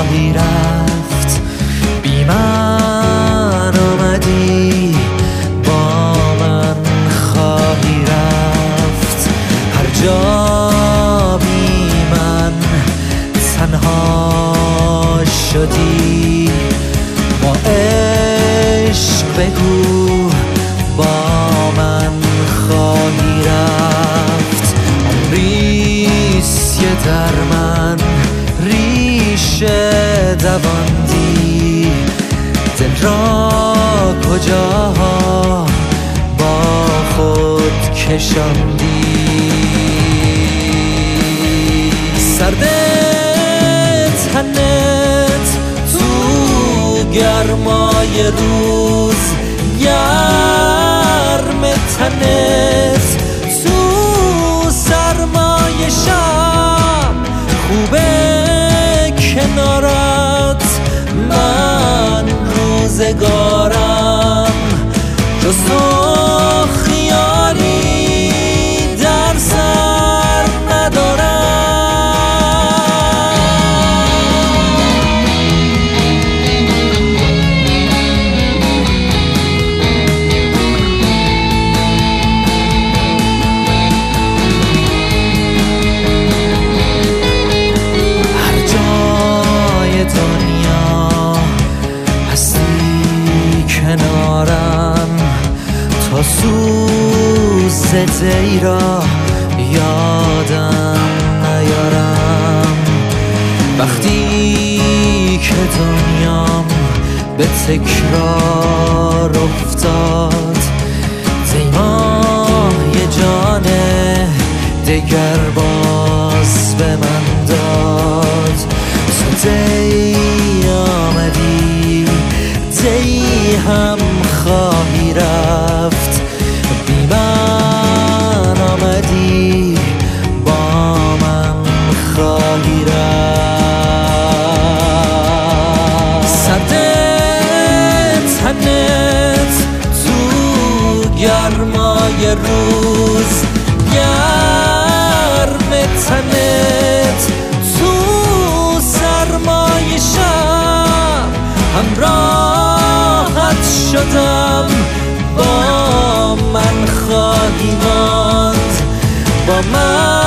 خواهی رفت، بی من آمدی با من خواهی رفت. هر جا بی من تنها شدی، با عشق بگو با من خواهی رفت. عمریست که در من ریشه دواندی، دل را کجاها با خود کشاندی. سرد تنت تو گرمای روز، گرم تنت تو سرمای شب. خوبه کنارت من روزگارم، جز تو خیالی در سر ندارم. تا سوز دی را یادم نیارم، وقتی که دنیام به تکرار افتاد. دیمای جان دگر باز به من داد. تو دی آمدی، دی هم خواهی رفت، بی من آمدی با من خواهی رفت. سرد تنت تو گرمای روز، گرم تنت تو سرمای شب. همراهت شدم، با من خواهی ماند، با من